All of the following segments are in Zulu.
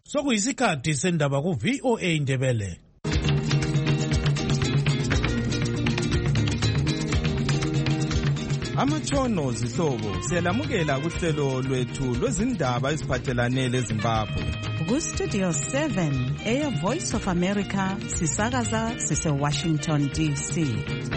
Sokuyisikhathi sendaba ku VOA Indebele. Amatshono zihlobo siyalamukela kuhlelo lwethu lwezindaba eziphathelane leZimbabwe. Ku Studio 7 Air Voice of America sisakaza sise Washington DC.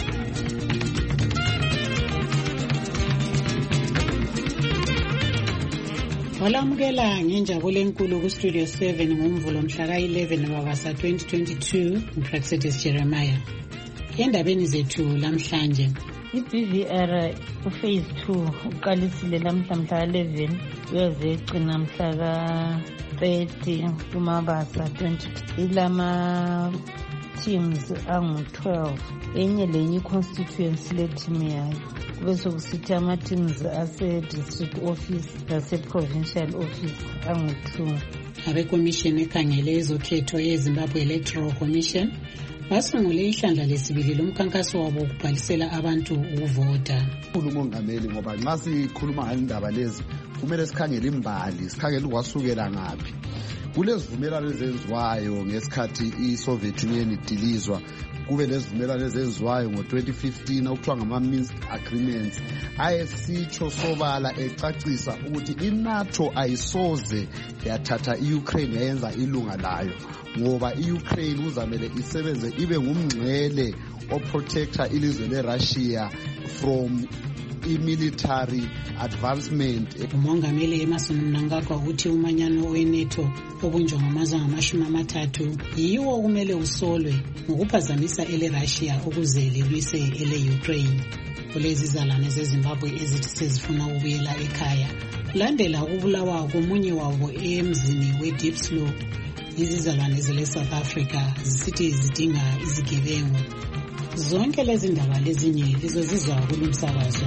Walamukela ngenjabulo enkulu ku Studio 7 ngomvulo mhla ka-11 Mabasa 2022 uPraxedis Jeremiah. Endabeni zethu lamhlanje, iBVR uphase 2 uqalisile lamhla 11 uyazegcina mhla ka-30 kuMabasa 2022. Ilama teams angu-12 enye lenye constituency le team yayo. Kube sokusithi ama-teams ase-district office lase-provincial office angu-2. abekomishini ekhangele ezokhetho yeZimbabwe Electoral Commission basungule ihlandla lesibili lomkhankaso wabo ukubhalisela abantu ukuvota. Umongameli ngoba nxa sikhuluma ngalindaba lezi kumele sikhangele imbali, sikhangele ukwasukela ngaphi. Kulezivumelwano ezenziwayo ngesikhathi iSoviet Union idilizwa, kube lezivumelwano ezenziwayo ngo-2015 okuthiwa ngama-Minsk agreements ayesitsho sobala ecacisa ukuthi iNATO ayisoze yathatha iUkraine yayenza ilunga layo, ngoba iUkraine uzamele isebenze ibe ngumngcele oprotector ilizwe leRussia from military advancement. Umongameli Emmerson Mnangagwa uthi umanyano weNATO obunjwa ngamazwe ama-30 yiwo okumele usolwe ngokuphazamisa eleRussia ukuze lilwise ele-Ukraine. Kulezi zalane zeZimbabwe ezithi sezifuna ukubuyela ekhaya landela ukubulawa komunye wabo emzini weDiepslow. Izizalwane zele-South Africa zisithi zidinga izigebengu. Zonke lezi ndaba lezinye lizozizwa kulumsakazo.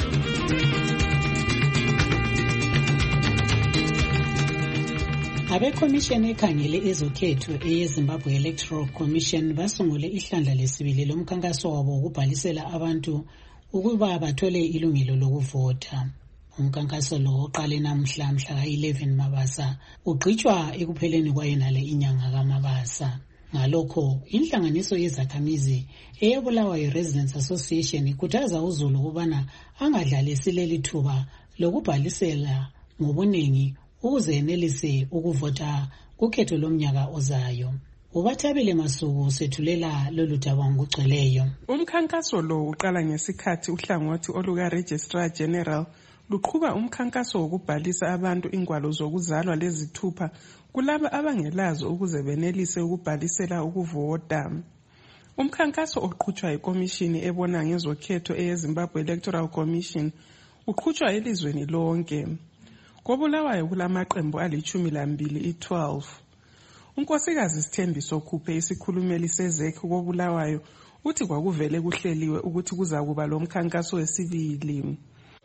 Abekomishini ekhangele ezokhetho eyeZimbabwe Electoral Commission basungule ihlandla lesibili lomkhankaso wabo ukubhalisela abantu ukuba bathole ilungelo lokuvota. Umkhankaso lo oqale namhla ka-11 Mabasa ugqitshwa ekupheleni kwayenale inyanga kaMabasa. Ngalokho inhlanganiso yezakhamizi eyebulawayo Residents Association ikhuthaza uZulu ukubana angadlalisi leli thuba lokubhalisela ngobuningi ukuze enelise ukuvota kukhetho lomnyaka ozayo. Ubathabile Masuku sethulela lolu daba ngokugcweleyo. Umkhankaso lo uqala ngesikhathi uhlangothi oluka Registrar General luqhuba umkhankaso wokubhalisa abantu ingwalo zokuzalwa lezithupha kulabo abangelazo ukuze benelise ukubhalisela ukuvota. Umkhankaso oqhutshwa ikomishini ebona ngezokhetho eyeZimbabwe Electoral Commission uqhutshwa elizweni lonke. Kobulawayo kulamaqembu ali-12 12. Unkosikazi Sithembiso Khuphe isikhulumeli seZEC kobulawayo uthi kwakuvele kuhleliwe ukuthi kuza kuba lo mkhankaso wesibili.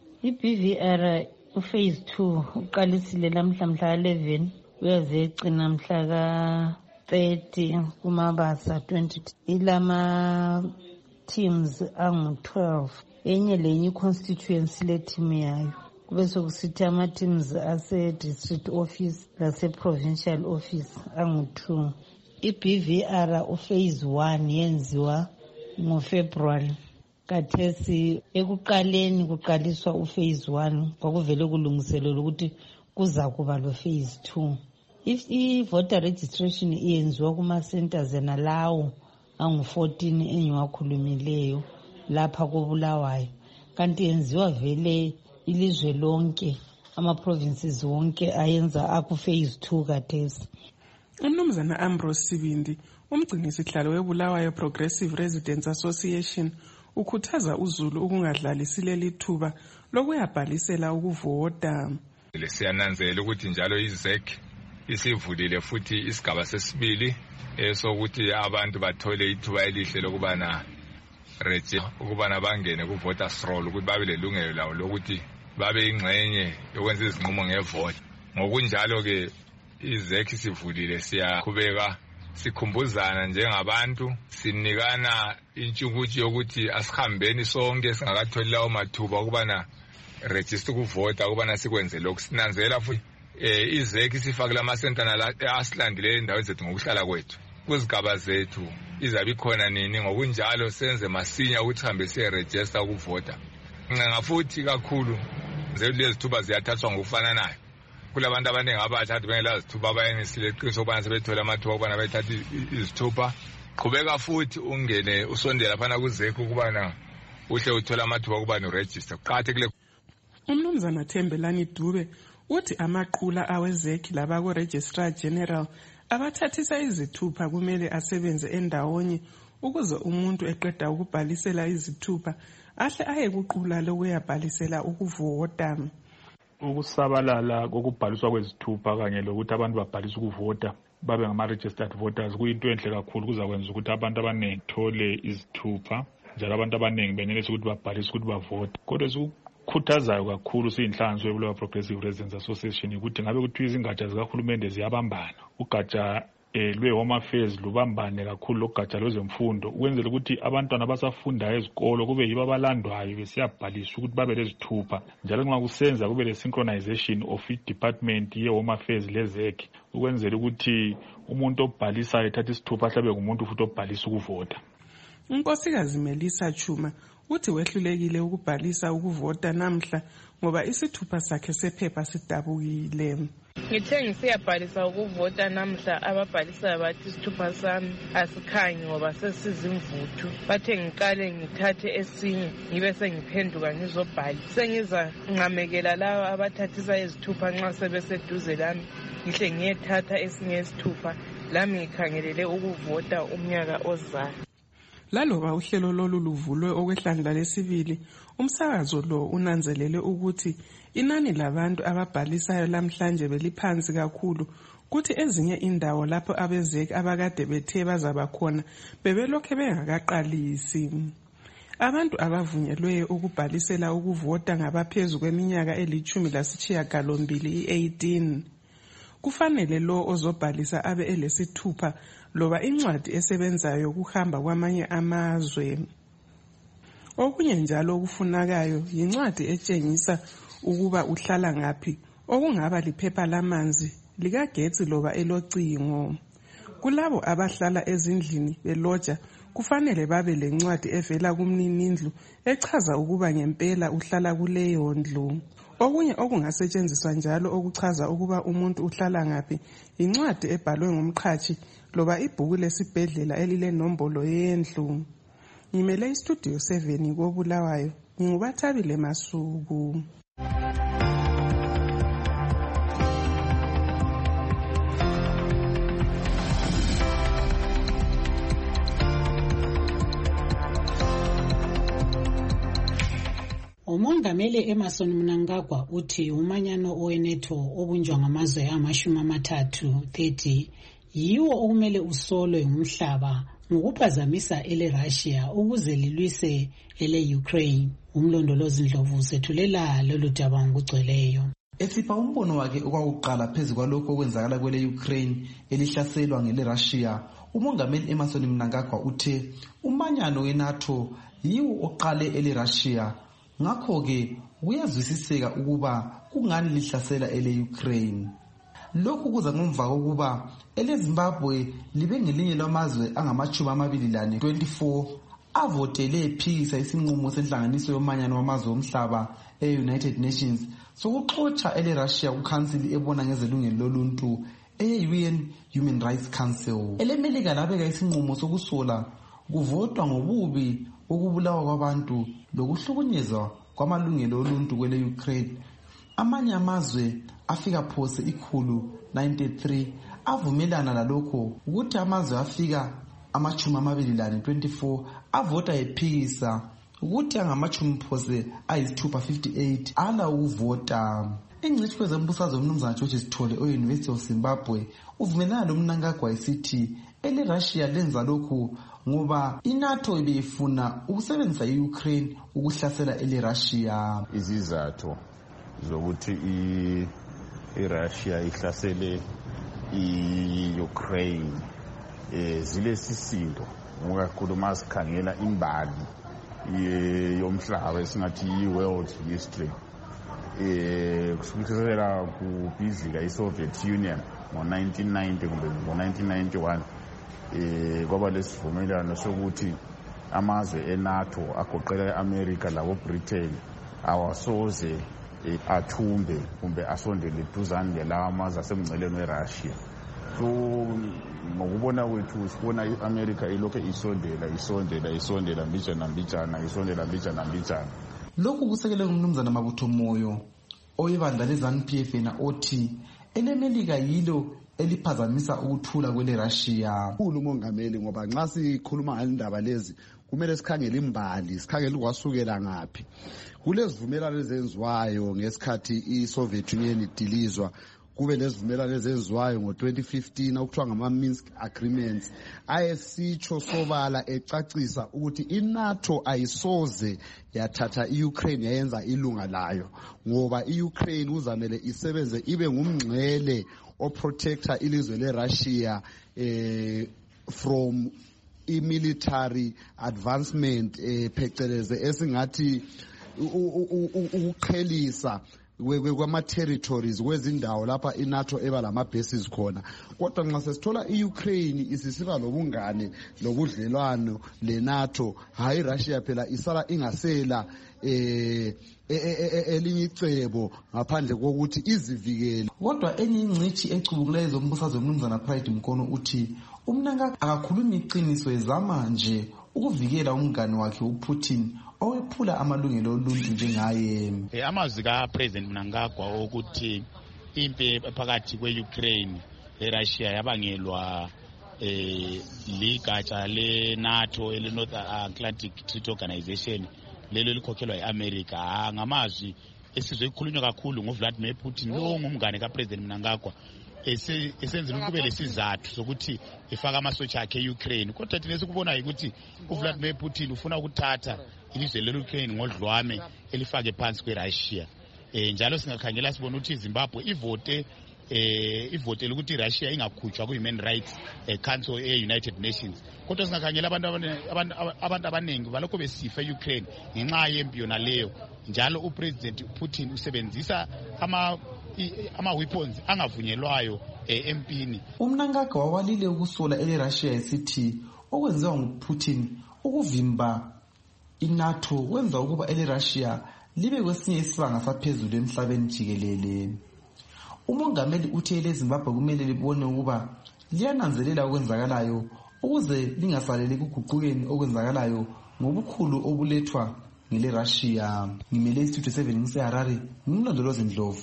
iBVR uphase 2 uqalisile lamhla 11 uyazegcina mhla ka-30 kuMabasa 2022. Ilama teams angu-12 enye lenye constituency le team yayo. Kube sokusithi ama-teams ase-district office lase-provincial office angu-2. iBVR uphase 1 yenziwa ngoFebruary. Kathesi ekuqaleni kuqaliswa uphase 1 kwakuvele kulungiselelwa ukuthi kuza kuba lo phase 2. I-voter registration iyenziwa kuma-centers enalawo angu-14 engiwakhulumileyo lapha kobulawayo, kanti yenziwa vele ilizwe lonke, ama-provinces wonke ayenza aku-phase 2 kathesi. Umnumzana Ambrose Sibindi, umgcinisihlalo webulawayo Progressive Residents Association, ukhuthaza uZulu ukungadlalisi leli thuba lokuyabhalisela ukuvota. Siyananzela ukuthi njalo iZEC isivulile futhi isigaba sesibili sokuthi abantu bathole ithuba elihle lokubana ukubana bangene ku-voters roll ukuthi babe lelungelo lawo lokuthi babe ingxenye yokwenza izinqumo ngevoti. Ngokunjalo-ke iZEC isivulile, siyaqhubeka sikhumbuzana njengabantu, sinikana intshukutsho yokuthi asihambeni sonke singakatholi lawo mathuba ukubana register ukuvota ukubana sikwenze lokhu. Sinanzela futhi izeki sifakela amasentana asilandile endaweni zethu ngokuhlala kwethu kuzigaba zethu izabe ikhona nini ngokunjalo senze masinya ukuthi hambe siye-register ukuvota. Ngafuthi kakhulu lezithuba ziyathathwa ngokufananayo. Kulabantu abaningi abatsha athi bengela zithuba bayenisile iqiniso ukubana sebethola amathuba ukubana bayithathe izithuba. Qhubeka futhi ungene usondela phana kuzeki ukubana uhle uthola amathuba ukubana uregister. Kuqakathekile. Umnumzana Thembelani Dube uthi amaqula awezeki laba ku-Registrar General abathathisa izithupha kumele asebenze endawonye ukuze umuntu eqeda ukubhalisela izithupha ahle aye kuqula lokuyabhalisela ukuvota. Ukusabalala kokubhaliswa kwezithupha kanye lokuthi abantu babhalise ukuvota babe ngama-registered voters kuyinto enhle kakhulu, kuzakwenza ukuthi abantu abaningi thole izithupha njalo abantu abaningi benelise ukuthi babhalise ukuthi bavote. Kodwa sikukhuthazayo kakhulu siyinhlanganiso yoBulawayo Progressive Residents Association ukuthi ngabe kuthiwa izingatsha zikahulumende ziyabambana, ugatsha lwe-Home Affairs lubambane kakhulu lokugatsha lwezemfundo ukwenzela ukuthi abantwana abasafundayo ezikolo kube yibo abalandwayo besiyabhalisa ukuthi babe lezithupha, njalo nxa kusenza kube le-synchronization of i-department ye-Home Affairs lezeki ukwenzela ukuthi umuntu obhalisayo ethatha isithupha ahlabe ngumuntu futhi obhalisa ukuvota. uNkosikazi Melissa Chuma uthi wehlulekile ukubhalisa ukuvota namhla ngoba isithupha sakhe sephepha sidabukile. Ngithe ngisiyabhalisa ukuvota namhla ababhalisayo bathi isithupha sami asikhanyi ngoba sesizimvuthu. Bathe ngiqale ngithathe esinye ngibe sengiphenduka ngizobhala. Sengiza nqamekela labo abathathisa izithupha nxa sebeseduze lami ngihle ngiyethatha esinye isithupha lami ngikhangelele ukuvota umnyaka ozayo. Laloba uhlelo lolu luvulwe okwehlandla lesibili, umsakazo lo unanzelele ukuthi inani labantu ababhalisayo lamhlanje beliphansi kakhulu, kuthi ezinye indawo lapho abezeki abakade bethe bazaba khona bebelokhe bengakaqalisi. Abantu abavunyelweyo ukubhalisela ukuvota ngabaphezu kweminyaka eli-18 i-18. Kufanele lo ozobhalisa abe elesithupha loba incwadi esebenzayo kuhamba kwamanye amazwe. Okunye njalo okufunakayo yincwadi etshengisa ukuba uhlala ngaphi, okungaba liphepha lamanzi, likagetsi loba elocingo. Kulabo abahlala ezindlini beloja kufanele babe lencwadi evela kumninindlu echaza ukuba ngempela uhlala kuleyo ndlu. Okunye okungasetshenziswa njalo okuchaza ukuba umuntu uhlala ngaphi incwadi ebhalwe ngumqhashi loba ibhuku lesibhedlela elilenombolo yendlu. Ngimele istudio 7 koBulawayo, nginguBathabile Masuku. Umongameli Emmerson Mnangagwa uthi umanyano oweNATO obunjwa ngamazwe ama-30 yiwo okumele usolwe ngumhlaba ngokuphazamisa ele-Russia ukuze lilwise ele-Ukraine. Umlondolozi Ndlovu sethulela lolu daba ngokugcweleyo. Esipha umbono wakhe okwakuqala phezu kwalokho okwenzakala kwele-Ukraine elihlaselwa ngele-Russia, umongameli Emmerson Mnangagwa uthe umanyano weNATO yiwo oqale ele-Russia. Ngakho-ke kuyazwisiseka ukuba kungani lihlasela ele-Ukraine. Lokhu kuza ngemva kokuba ele-Zimbabwe libe ngelinye lamazwe angama-24 avotele ephikisa isinqumo senhlanganiso yomanyano wamazwe omhlaba e-United Nations sokuxotsha ele-Russia kukhansili ebona ngezelungelo loluntu eye-UN Human Rights Council. Ele-Melika labeka isinqumo sokusola kuvotwa ngobubi ukubulawa kwabantu lokuhlukunyezwa kwamalungelo oluntu kwele-Ukraine. Amanye amazwe afika phose 193 avumelana lalokho ukuthi amazwe afika ama-24 avota ephikisa ukuthi angama-60 58 ala ukuvota. Ingcitshi kwezembusazwe umnumzana George Sithole e-University of Zimbabwe uvumelana loMnangagwa esithi ele-Russia lenza lokhu ngoba iNATO ibifuna ukusebenzisa i-Ukraine ukuhlasela ele-Russia. Izizathu zokuthi i-Russia ihlasele i-Ukraine zilesisindo ngokakhulu masikhangela imbali yomhlaba esingathi yi-world history. kusukela kubhidlika iSoviet Union ngo-1990 kumbe ngo-1991 kwaba lesivumelwano sokuthi amazwe eNATO agoqela i-America labo-Britain awasoze athumbe kumbe asondele duzane lawa amazwe asemngceleni weRussia. So ngokubona kwethu sibona i-America ilokhu isondela mbijana. Lokhu kusekele ngumnumzana Mabutho Moyo oyebandla leZANU-PF othi elemelika yilo eliphazamisa ukuthula kwele Russia. Umongameli ngoba nxa sikhuluma ngalindaba lezi kumele sikhangele imbali, sikhangele ukwasukela ngaphi. Kulezivumelwano ezenziwayo ngesikhathi iSoviet Union idilizwa, kube lezivumelwano ezenziwayo ngo-2015 okuthiwa ngama-Minsk Agreements ayesitsho sobala ecacisa ukuthi iNATO ayisoze yathatha i-Ukraine yayenza ilunga layo, ngoba i-Ukraine uzamele isebenze ibe ngumngcele oprotector ilizwe leRussia from i-military advancement pheceleze esingathi ukuqhelisa kwama-territories kwezindawo lapha iNATO eba lama-bases khona. Kodwa nxa sesithola i-Ukraine isisiba lobungane lobudlelwano leNATO, hayi Russia phela isala ingasela elinye icebo ngaphandle kokuthi izivikele. Kodwa enye ingcithi ecubukileyo zombusazwe umnumzana Pride Mkono uthi umnangagwa akakhulumi iqiniso ezama nje ukuvikela umngane wakhe uPutin owephula amalungelo oluntu njengaye. Amazwi kaPresident Mnangagwa ukuthi impi phakathi kwe-Ukraine leRussia yabangelwa ligatsha leNATO ele-North Atlantic Treaty Organization lelo likhokhelwa yi-America, ngamazwi esizwe ikhulunywa kakhulu ngoVladimir Putin lo ngumngane kaPresident Mnangagwa esenzela kube lesizathu sokuthi ifaka amasotsha akhe e-Ukraine. Kodwa thina sikubonayo ukuthi uVladimir Putin ufuna ukuthatha ilizwe le-Ukraine ngodlwame elifake phansi kweRussia. Njalo singakhangela sibona ukuthi iZimbabwe ivote ukuthi iRussia ingakhutshwa ku-Human Rights Council e-United Nations. Kodwa singakhangela abantu abaningi balokho besifa e-Ukraine ngenxa yempi yona leyo. Njalo uPresident Putin usebenzisa ama-weapons angavunyelwayo empini. Umnangagwa wawalile ukusola ele-Russia esithi okwenziwa nguPutin ukuvimba iNATO wenza ukuba ele-Russia libe kwesinye isibanga saphezulu emhlabeni jikelele. Umongameli uthi eleZimbabwe kumele libone ukuba liyananzelela okwenzakalayo ukuze lingasaleli kuguqukeni okwenzakalayo ngobukhulu obulethwa ngele-Russia. Ngimele iStudio 7 ngiseHarare, ngimlondolozi Ndlovu.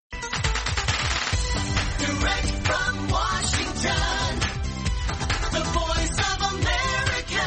Direct from Washington, the Voice of America,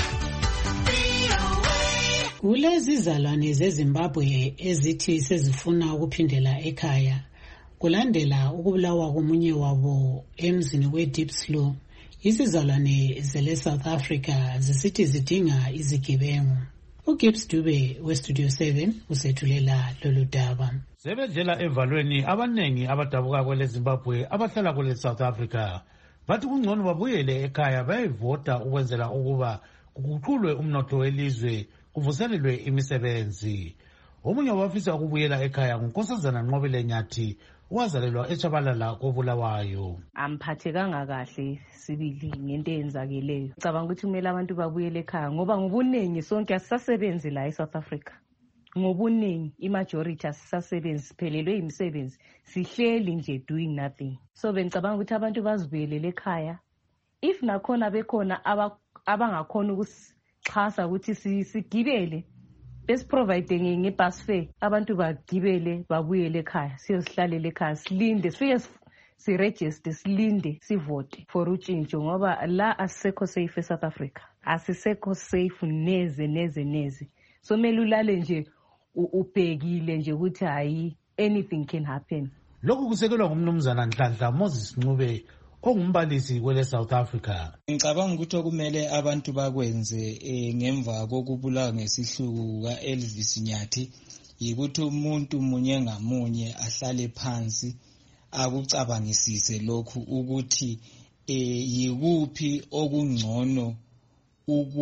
VOA. Kulezi izalwane zeZimbabwe ezithi sezifuna ukuphindela ekhaya kulandela ukubulawa komunye wabo emzini weDiepslow. Izizalwane zele-South Africa zisithi zidinga izigebengu. uGibbs Dube weStudio 7 usethulela lolu daba. Sebedlela evalweni abanengi abadabuka kweleZimbabwe abahlala kwele South Africa bathi kungcono babuyele ekhaya bayivota ukwenzela ukuba kuguqulwe umnotho welizwe kuvuselelwe imisebenzi. Omunye wabafisa ukubuyela ekhaya nguNkosazana Nqobele Nyathi wazalelwa eChabalala koBulawayo. Amphathekanga kahle sibili ngento eyenzakeleyo. Cabanga ukuthi kumele abantu babuyele ekhaya ngoba ngobuningi sonke asisasebenzi la eSouth Africa. Ngobuningi imajority asisasebenzi siphelelwe imisebenzi sihleli nje doing nothing. So bengicabanga ukuthi abantu bazibuyelele ekhaya. If nakhona bekhona abangakhona ukusixhasa ukuthi sigibele besiprovide ngebus fare abantu bagibele babuyele ekhaya siyosihlalela ekhaya silinde sifike siregister silinde sivote for utshintsho ngoba la asisekho safe eSouth Africa, asisekho safe neze. So mele ulale nje ubhekile nje ukuthi hayi anything can happen. Lokhu kusekelwa ngumnumzana Nhlanhla Moses Ncube ongumbalisi kwele South Africa. Ngicabanga ukuthi okumele abantu bakwenze ngemva kokubulawa ngesihluku kaElvis Nyathi yikuthi umuntu munye ngamunye ahlale phansi akucabangisise lokhu ukuthi yikuphi okungcono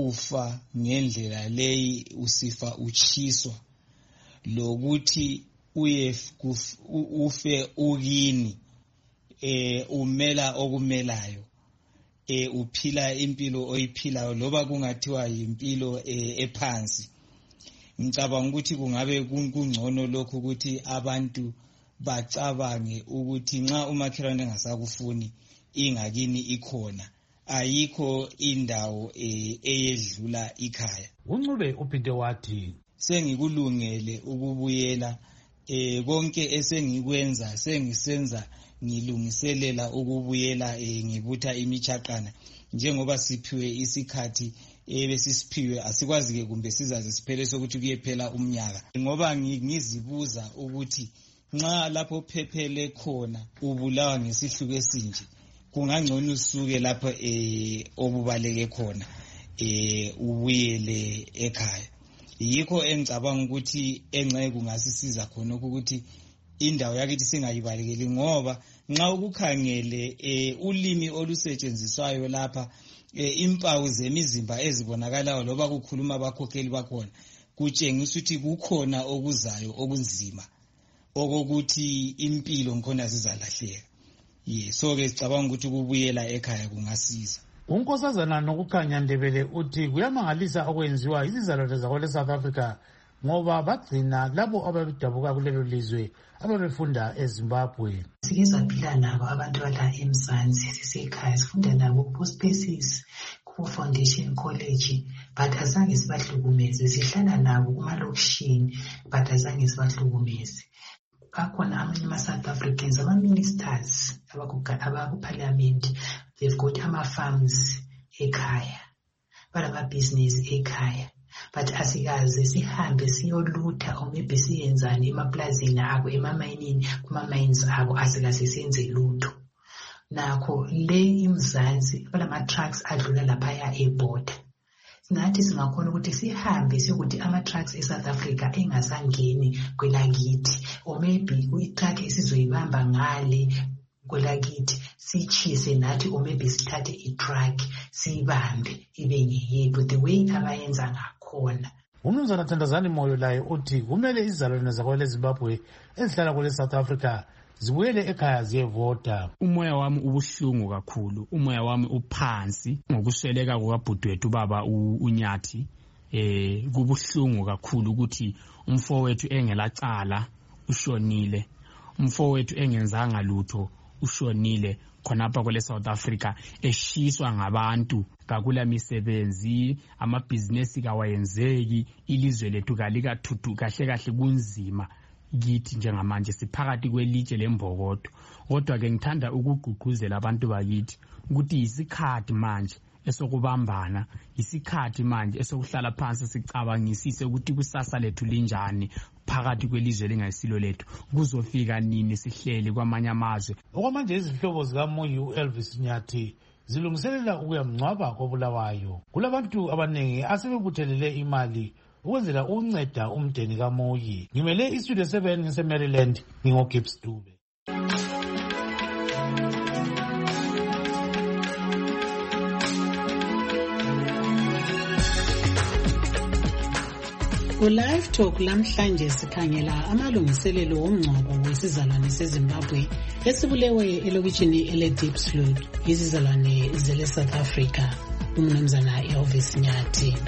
ukufa ngendlela leyi usifa uchiswa lokuthi ufe ukini umela okumelayo uphila impilo oyiphilayo loba kungathiwa impilo ephansi. Ngicabanga ukuthi kungabe kungcono lokho ukuthi abantu bacabange ukuthi nxa umakhelwane engasakufuni ingakini ikhona, ayikho indawo eyedlula ikhaya. uNcube uphinde wathi sengikulungele ukubuyela konke esengikwenza sengisenza ngilungiselela ukubuyela ngibutha imichaqana njengoba siphiwe isikhathi ebesisiphiwe asikwazi ke kumbe sizaze siphele sokuthi kuyephela umnyaka ngoba ngizibuza ukuthi nxa lapho phephele khona ubulawa ngesihluku esinje kungangcono usuke lapho obubaleke khona ubuyele ekhaya. Yikho engicabanga ukuthi engceke kungasisiza khona ukuthi indawo yakithi singayibalekeli ngoba nxa ukukhangele ulimi olusetshenziswayo lapha impawu zemizimba ezibonakalayo loba kukhuluma abakhokheli bakhona kutshengisa ukuthi kukhona okuzayo okunzima okokuthi impilo ngikhona zizalahleka. So ke sicabanga ukuthi ukubuyela ekhaya kungasiza. uNkosazana Nokukhanya Ndebele uthi kuyamangalisa okwenziwa izizalwane zakwele South Africa ngoba bagcina labo ababedabuka kulelo lizwe ababefunda eZimbabwe. Sike saphila nabo abantu bala eMzansi sisekhaya sifunda nabo ku-Spaces ku-Foundation College but azange sibahlukumeze, sihlala nabo kumalokishini but azange sibahlukumeze. Akhona amanye ama-South Africans ama-ministers abaku-parliament, they've got ama-farms ekhaya, balama-business ekhaya, but asikaze sihambe siyolutha or maybe siyenzani emaplazini abo emamayinini kuma-mines abo asikaze senze lutho. Nakho le iMzansi balama-trucks adlula laphaya eborder. Nathi singakhona ukuthi sihambe sokuthi ama-trucks eSouth Africa engasangeni kwelakithi or maybe i-truck esizoyibamba ngale kwelakithi sichise nathi or maybe sithathe i-truck siyibambe ibe ngeyethu the way abayenza ngakhona. uMnumzana Thandazani Moyo laye uthi kumele izizalwane zakwele Zimbabwe ezihlala kwele South Africa zibuyele ekhaya ziyevota. Umoya wami ubuhlungu kakhulu, umoya wami uphansi ngokusweleka kukabhudwethu baba uNyathi. Kubuhlungu kakhulu ukuthi umfowethu engelacala ushonile, umfowethu engenzanga lutho ushonile khonapha kwele South Africa eshiswa ngabantu, kakula misebenzi, amabhizinesi kawayenzeki, ilizwe lethu kalikathuthu kahle kunzima. Githi njengamanje siphakathi kwelitshe lembokodo. Kodwa ke ngithanda ukugqugquzela abantu bakithi ukuthi isikhathi manje esokubambana, isikhathi manje esokuhlala phansi sicabangisise ukuthi kusasa lethu linjani phakathi kwelizwe lingayisilo lethu, kuzofika nini sihleli kwamanye amazwe. Okwamanje izihlobo zikaMoyi uElvis Nyathi zilungiselela ukuyamngcwaba kobulawayo. Kulabantu abaningi asebebuthelele imali ukwenzela ukunceda umndeni kaMoyi. Ngimele iStudio 7 ngiseMaryland, ngingoGibbs Dube. Ku-Live Talk lamhlanje sikhangela amalungiselelo womngcwabo wesizalwane seZimbabwe esibulewe elokitshini ele-Diepsloot izizalwane zele South Africa, uMnumzana Elvis Nyathi.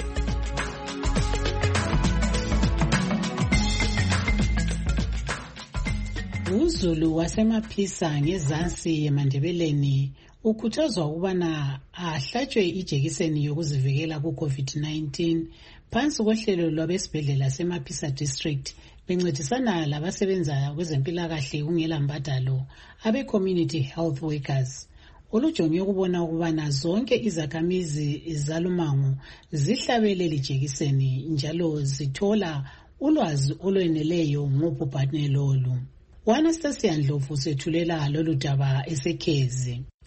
uZulu wasemaphisa ngezansi eMandebeleni ukhuthazwa ukubana ahlatshwe ijekiseni yokuzivikela ku-COVID-19 phansi kohlelo lwabesibhedlela semaphisa district bencedisana labasebenza kwezempilakahle kungela mbadalo abe-community health workers olujonge ukubona ukubana zonke izakhamizi zalumango zihlabele lijekiseni njalo zithola ulwazi olweneleyo ngobhubhane lolu. U-Anastasia Ndlovu sethulela lolu daba eseKhezi.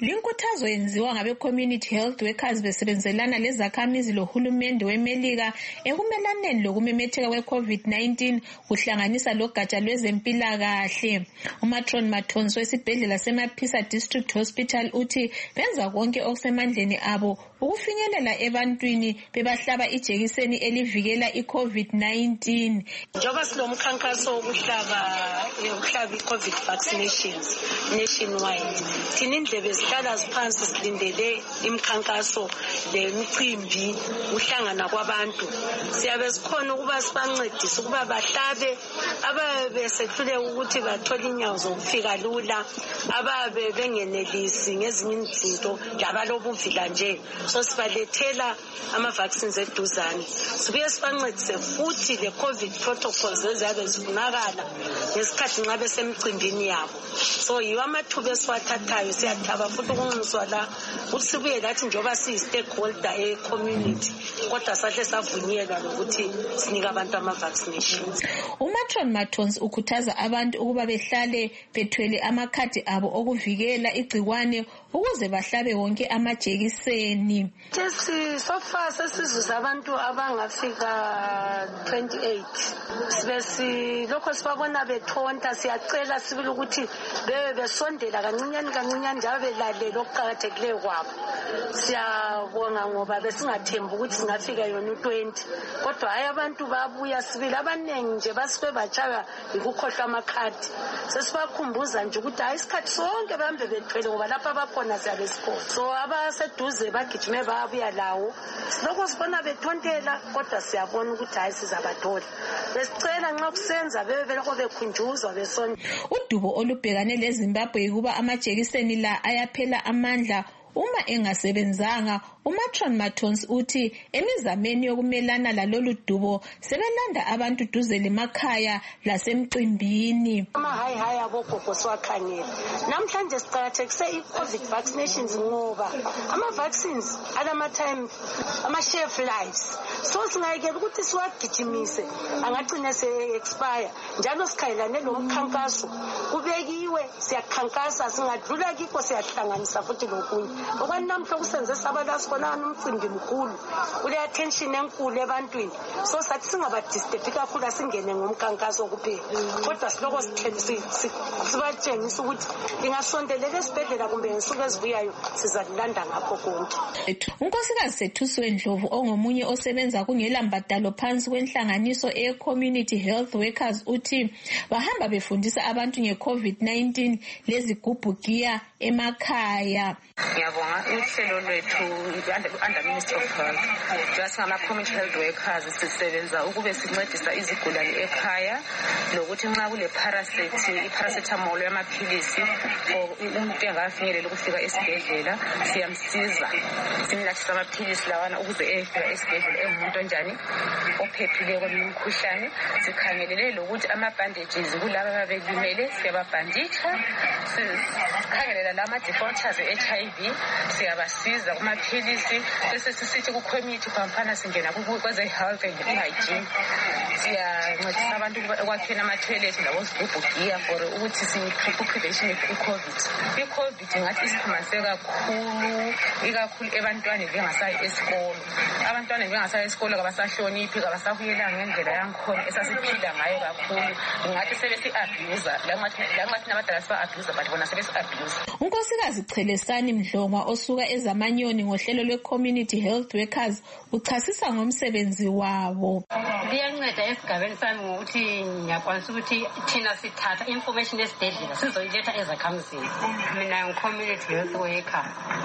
Linkuthazo yenziwa ngabe-community health workers besebenzelana lezakhamizi lohulumende weMelika ekumelaneni lokumemetheka kwe-COVID-19 kuhlanganisa logatsha lwezempilakahle. UMatron Matonsi wesibhedlela seMaphisa District Hospital uthi benza konke okusemandleni abo ukufinyelela ebantwini bebahlaba ijekiseni elivikela i-COVID-19. Njengoba silomkhankaso wokuhlaba i-COVID vaccinations nationwide, thina indlebe zihlala ziphansi silindele imikhankaso lemicimbi uhlangana kwabantu. Siyabe sikhona ukuba sibancedise ukuba bahlabe ababe besehlule ukuthi bathole inyawo zokufika lula, ababe bengenelisi ngezinye izinto labalobuvila nje. So sibalethela ama-vaccines eduzane. Sibuye sibancedise futhi le-COVID protocols eziyabe zifunakala ngesikhathi nxa besemcimbini yabo. So yiwo amathuba esiwathathayo, siyathaba futhi ukunxuswa la ukuthi sibuye lathi njengoba siyi-stakeholder e-community kodwa sahle savunyelwa lokuthi sinike abantu ama-vaccinations. UMatron Matonsi ukhuthaza abantu ukuba behlale bethwele amakhadi abo okuvikela igcikwane ukuze bahlabe wonke amajekiseni. So far sesizuza abantu abangafika 28. Sibe silokho sibabona bethonta, siyacela sibili ukuthi bebe besondela kancinyane njalo belalela okuqakathekileyo kwabo. Siyabonga ngoba besingathembi ukuthi singafika yona u-20 kodwa hayi abantu babuya sibili abaningi nje basuke batshaywa yikukhohlwa amakhadi. Sesibakhumbuza nje ukuthi hayi isikhathi sonke bahambe bethwele ngoba lapha abakhona siyabe sikhona. So abaseduze bagijime babuya lawo. Silokho sibona bethontela kodwa siyabona ukuthi hayi sizabathola. Besicela nxa kusenza bebe belokho bekhunjuzwa besonke. Udubo olubhekane leZimbabwe ukuba amajekiseni la ayaphela amandla uma engasebenzanga. UMatron Matonsi uthi emizameni yokumelana lalolu dubo sebelanda abantu duze lemakhaya lasemcimbini. Hayi abogogo siwakhangela. Namhlanje siqakathekise i-COVID vaccinations ngoba ama-vaccines alama-time, ama-shelf lives. So singayekela ukuthi siwagijimise angagcina se-expire. Njalo sikhayelane lo mkhankaso kubekiwe, siyakhankasa, singadlula kikho siyahlanganisa futhi lokunye. Okwani namhla kusenze sabalasi khona umcimbi mkhulu ule attention enkulu ebantwini. So sathi singabadisturbi kakhulu asingene ngomkhankaso kuphela. Kodwa siloko sibatshengisa ukuthi ingasondelela esibhedlela kumbe ngesuku ezibuyayo sizalilanda ngakho konke. uNkosikazi Sethuswe Ndlovu ongomunye osebenza kungela mbadalo phansi kwenhlanganiso e-community health workers uthi bahamba befundisa abantu nge-COVID-19 lezigubhu giya emakhaya. Ngiyabonga uhlelo lwethu under Ministry of Health. Just ngama-community health workers sisebenza ukube sincedisa izigulane ekhaya lokuthi nxa kule paracetamol yamaphilisi umuntu engafinyelela ukufika esibhedlela siyamsiza simlathisa amaphilisi lawana ukuze efika esibhedlela engumuntu onjani ophephile kwemikhuhlane. Sikhangelele lokuthi ama-bandages kulaba ababelimele siyababhanditsha, sikhangelela la ama-defaulters e-HIV siyabasiza kumaphilisi. Bese sisithi ku-community kwamfana singena kweze health and hygiene siyancedisa abantu ekwakheni ama-toilet labozigubhu giya for ukuthi ku-prevention i-COVID. I-COVID ngathi isiphamase kakhulu ikakhulu ebantwaneni bengasayi esikolo. Abantwana bengasayi esikolo kabasahloniphi, kabasabuyela ngendlela yankhona esasiphila ngayo kakhulu. Ngathi sebesi-abuser langathi nabadala siba-abuser but bona sebesi-abuser. uNkosikazi Chelesani Mdlongwa osuka eZamanyoni ngohlelo lwe-community health workers uchasisa ngomsebenzi wabo. Liyanceda esigabeni sami ngokuthi ngiyakwanisa ukuthi thina sithatha information esibhedlela sizoyiletha ezakhamizini. Mina ngi-community health worker.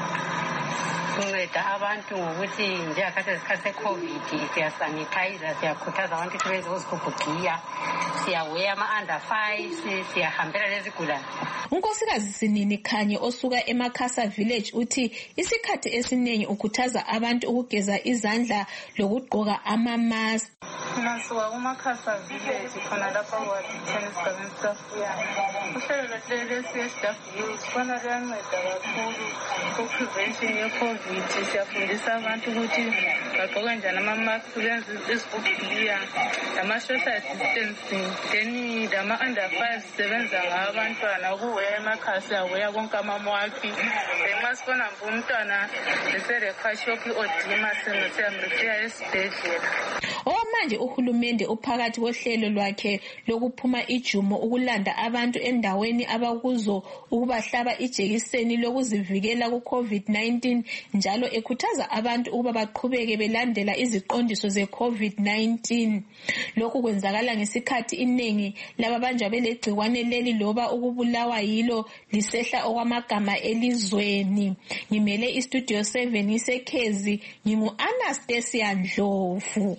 Sinceda abantu ngokuthi njengakhathi esikhathi se-COVID siyasanitizer, siyakhuthaza abantu ukuthi benze uzigubhu giya, siyaweya ama-under 5, siyahambela lezigulane. uNkosikazi Sinini Khanye osuka eMakhasa village uthi isikhathi esiningi ukhuthaza abantu ukugeza izandla lokugqoka ama-mask. Nasuka kuMakhasa village khona lapha kwathi esigabeni sikaFuyana. Uhlelo lesi-SW sibona liyanceda kakhulu ku-prevention ye-COVID COVID siyafundisa abantu ukuthi bagqoke njani ama-mask, benze isigubhuliya nama-social distancing, then lama-under-5 sisebenza ngawo abantwana ukuweya emakhasi aweya konke amamwakhi. Nxa sibona mbe umntwana eserekhwashophi odima siyamlethiya esibhedlela. Okwamanje uhulumende uphakathi kohlelo lwakhe lokuphuma ijumo ukulanda abantu endaweni abakuzo ukubahlaba ijekiseni lokuzivikela ku-COVID-19 njalo ekhuthaza abantu ukuba baqhubeke belandela iziqondiso ze-COVID-19. Lokhu kwenzakala ngesikhathi inengi lababanjwa belegcikwane leli loba ukubulawa yilo lisehla okwamagama elizweni. Ngimele istudio 7 isekhezi, ngingu-Anastasia Ndlovu.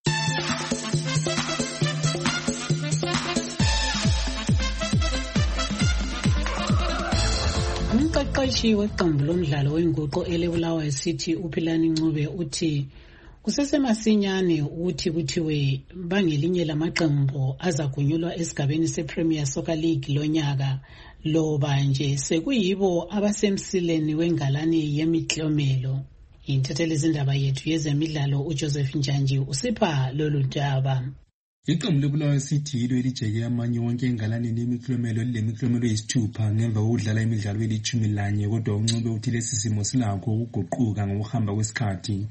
Umqeqeshi weqembu lomdlalo wenguqu elebulawayo City uPhilani Ncube uthi kusesemasinyane ukuthi kuthiwe bangelinye lamaqembu azagunyulwa esigabeni sePremier Soccer League lonyaka loba nje sekuyibo abasemsileni wengalane yemiklomelo. Intatheli zindaba yethu yezemidlalo uJoseph Njanji usipha lolu daba. Iqembu lebulawayo City yilo elijeke amanye wonke engalaneni yemiklomelo lemiklomelo eyisithupha ngemva kokudlala imidlalo eli-11 kodwa uNcube uthi lesi simo silakho ukuguquka ngokuhamba kwesikhathi.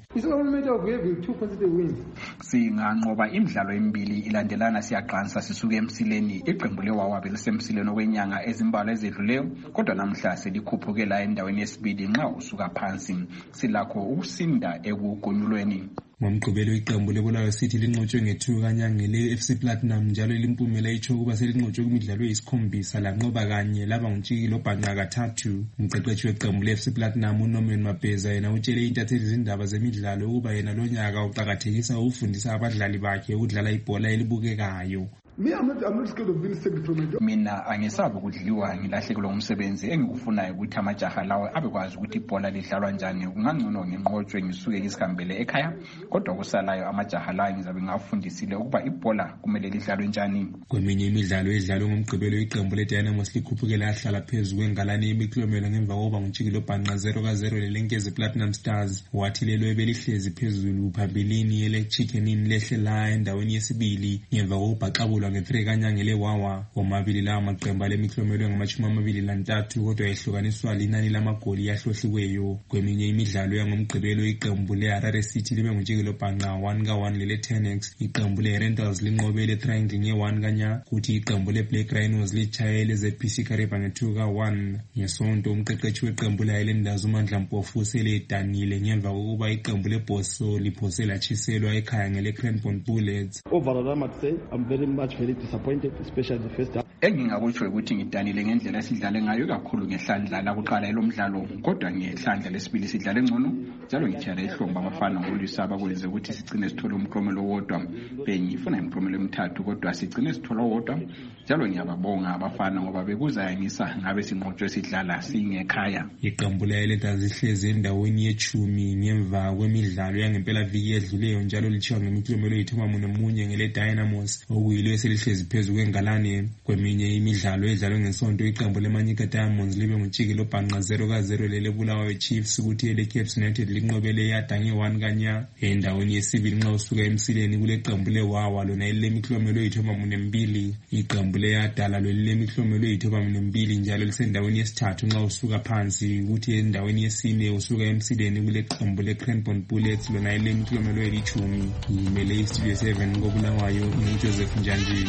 Singanqoba imidlalo emibili ilandelana siyaqansa sisuke emsileni. Iqembu lewawa belisemsileni okwenyanga ezimbalwa ezedluleyo kodwa namhla selikhuphuke la endaweni yesibili nxa usuka phansi. Silakho ukusinda ekugunyulweni. Ngomgqibelo iqembu lebulawayo City linqotshwe nge2 kanyanga le-FC Platinum njalo limpumela itsho ukuba selinqotshwe kumidlalo eyisikhombisa lanqoba kanye laba nguntshikilo bhanqa kathathu. Umqeqeshi weqembu le-FC Platinum uNorman Mabheza yena utshele intatheli zindaba zemidlalo ukuba yena lonyaka uqakathekisa ukufundisa abadlali bakhe ukudlala ibhola elibukekayo. I'm not scared of being sacked from my job. Mina angesabi ukudliwa ngilahlekelwe umsebenzi engikufunayo ukuthi amajaha lawo abekwazi ukuthi ibhola lidlalwa njani. Kungangcono nginqotshwe ngisuke ngisihambele ekhaya kodwa kusalayo amajaha lawo ngizabe ngafundisile ukuba ibhola kumele lidlalwe njani. Kweminye imidlalo edlalwe ngomgqibelo iqembu leDynamos likhuphukile lahlala phezu kwengalane yemiklomelo ngemva kokuba nguntshikilo bhanqa 0-0 lelenkezi Platinum Stars. Wathi lelo ebelihlezi phezulu phambilini ele-Chickenini lehle la endaweni yesibili ngemva kokubhaqabulwa nge3 kanyanga lewawa. Omabili la maqembu lemiklomelo ngama-23 kodwa ehlukaniswa linani lamagoli yahlohliweyo. Kweminye imidlalo yangomgqibelo iqembu leHarare City libe nguntshikilo bhanqa 1-1 lele-Tenex. Iqembu leRentals linqobe le-Triangle nge1 kanya kuthi iqembu leBlack Rhinos litshayele ZPC Kariba nge2-1. Ngesonto umqeqeshi weqembu leHighlanders uMandla Mpofu seledanile ngemva kokuba iqembu leBosso liphose latshiselwa ekhaya ngele-Cranbourne Bullets. Overall I must say I'm very disappointed, especially the first half. Engingakutsho ukuthi ngidanile ngendlela esidlale ngayo kakhulu ngehlandla lakuqala elomdlalo kodwa ngehlandla lesibili sidlale ngcono njalo ngithiyana ihlomba abafana ngokulisaba kwenze ukuthi sigcine sithola umklomelo wodwa. Bengifuna imklomelo emithathu kodwa sigcine sithola wodwa njalo ngiyababonga abafana ngoba bekuzayangisa ngabe sinqotshwe sidlala singekhaya. Iqembu leHighlanders lihlezi endaweni ye10 ngemva kwemidlalo yangempela viki edluleyo njalo lithiwa ngemiklomelo eyithomamunye ngeleDynamos okuyilo eselihlezi phezu kwengalane. Kweminye imidlalo edlalwe ngesonto iqembu leManyika Diamonds libe nguntshikilo bhanqa 0-0 lelebulawayo Chiefs kuthi eleCaps United linqobele yada nge1 kanya. Endaweni yesibili nxa usuka emsileni kule qembu lewawa lona elilemiklomelo eyithomamunye. Iqembu leyadala lelilemiklomelo eyithomamunye njalo lisendaweni yesithathu nxa usuka phansi kuthi endaweni yesine usuka emsileni kule qembu leCranbourne Bullets lona elilemiklomelo eli10. Ngimele istudio 7 ngobulawayo nguJoseph Njanji.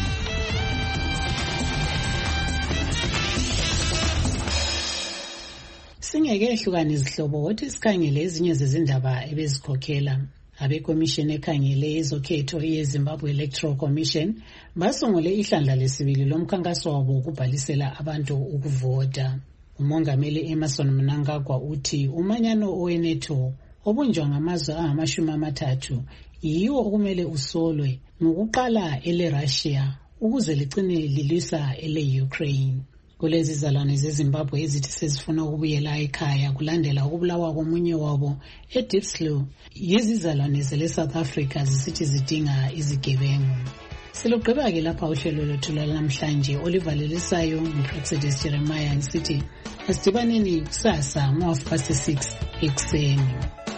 Singeke ehlukane izihlobo wathi sikhangele ezinye zezindaba ebezikhokhela. Abekomishini ekhangele ezokhetho yeZimbabwe Electoral Commission basungule ihlandla lesibili lomkhankaso wabo ukubhalisela abantu ukuvota. Umongameli Emerson Mnangagwa uthi umanyano oweNATO obunjwa ngamazwe angama-30 yiwo okumele usolwe ngokuqala ele-Russia ukuze ligcine lilwisa ele-Ukraine. Kulezi zalwane zeZimbabwe ezithi sezifuna ukubuyela ekhaya kulandela ukubulawa komunye wabo eDiepslow yizizalwane zele-South Africa zisithi zidinga izigebengu. Silugqiba-ke lapha uhlelo lwethu lwanamhlanje olivalelisayo nguPrexidence Jeremiah ngisithi asidibaneni kusasa ngo-6:30 ekuseni.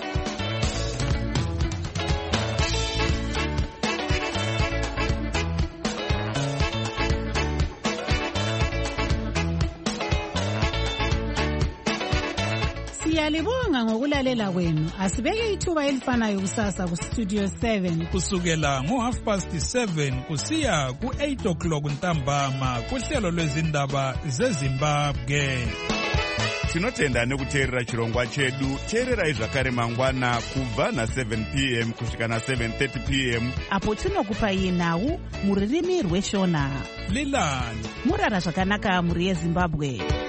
Siyalibonga ngokulalela kwenu. Asibeke ithuba elifanayo kusasa ku Studio 7 kusukela ngo7:30 kusiya ku8 ntambama kuhlelo lwezindaba zeZimbabwe. Tinotenda nekuteerera chirongwa chedu. Teererai zvakare mangwana kubva na7 p.m. kusvika na7:30 p.m. apo tinokupai nhau mururimi rweshona. Lilani murara zvakanaka muri yeZimbabwe.